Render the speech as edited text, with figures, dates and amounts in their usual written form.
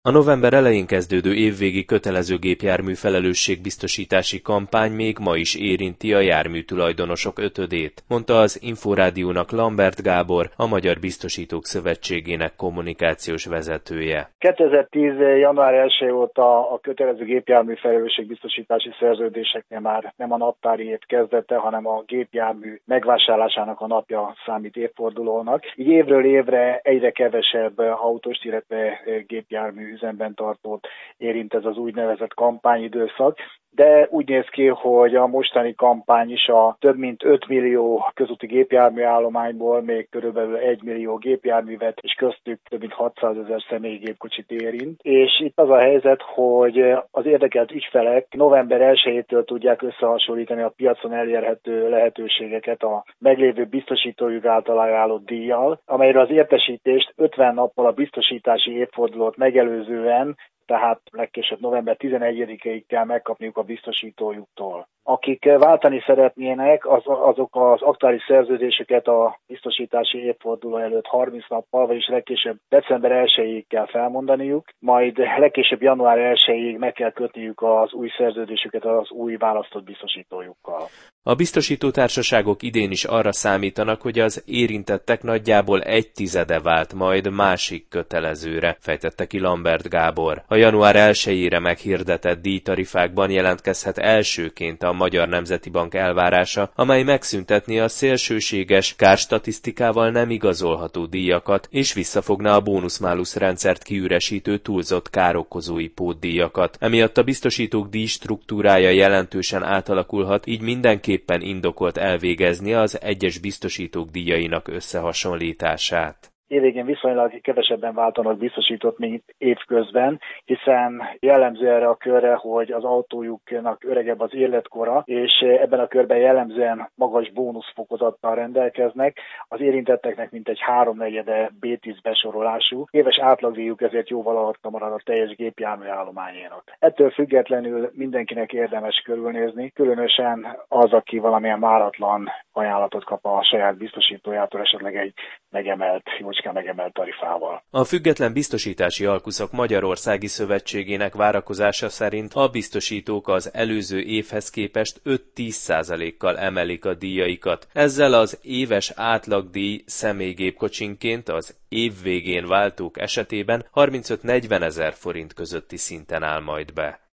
A november elején kezdődő évvégi kötelező gépjármű felelősségbiztosítási kampány még ma is érinti a járműtulajdonosok ötödét, mondta az Inforádiónak Lambert Gábor, a Magyar Biztosítók Szövetségének kommunikációs vezetője. 2010. január 1 óta a kötelező gépjármű felelősségbiztosítási szerződéseknél már nem a naptári év kezdete, hanem a gépjármű megvásárlásának a napja számít évfordulónak. Így évről évre egyre kevesebb autóst, illetve gépjármű üzemben tartót érint ez az úgynevezett kampányidőszak, de úgy néz ki, hogy a mostani kampány is a több mint 5 millió közúti gépjárműállományból még körülbelül 1 millió gépjárművet, és köztük több mint 600 000 személygépkocsit érint. És itt az a helyzet, hogy az érdekelt ügyfelek november 1-től tudják összehasonlítani a piacon elérhető lehetőségeket a meglévő biztosítójuk által ajánlott díjjal, amelyre az értesítést 50 nappal a biztosítási évfordulót megelőzően, tehát legkésőbb november 11-ig kell megkapniuk a biztosítójuktól. Akik váltani szeretnének, azok az aktuális szerződéseket a biztosítási évforduló előtt 30 nappal, vagyis legkésőbb december 1-ig kell felmondaniuk, majd legkésőbb január 1-ig meg kell kötniük az új szerződésüket az új választott biztosítójukkal. A biztosítótársaságok idén is arra számítanak, hogy az érintettek nagyjából 1/10 vált majd másik kötelezőre, fejtette ki Lambert Gábor. A január 1-ére meghirdetett díjtarifákban jelentkezhet elsőként a Magyar Nemzeti Bank elvárása, amely megszüntetné a szélsőséges, kárstatisztikával nem igazolható díjakat, és visszafogná a bónusz-málusz rendszert kiüresítő túlzott károkozói pótdíjakat. Emiatt a biztosítók díjstruktúrája jelentősen átalakulhat, így mindenképpen indokolt elvégezni az egyes biztosítók díjainak összehasonlítását. Évvégén viszonylag kevesebben váltanak biztosított, mint évközben, hiszen jellemző erre a körre, hogy az autójuknak öregebb az életkora, és ebben a körben jellemzően magas bónuszfokozattal rendelkeznek. Az érintetteknek mintegy 3/4 B10 besorolású, éves átlagdíjuk ezért jóval alatta marad a teljes gépjármű állományénak. Ettől függetlenül mindenkinek érdemes körülnézni, különösen az, aki valamilyen váratlan ajánlatot kap a saját biztosítójától, esetleg egy megemelt tarifával. A Független Biztosítási Alkuszok Magyarországi Szövetségének várakozása szerint a biztosítók az előző évhez képest 5-10%-kal emelik a díjaikat. Ezzel az éves átlagdíj személygépkocsinként az év végén váltók esetében 35-40 ezer forint közötti szinten áll majd be.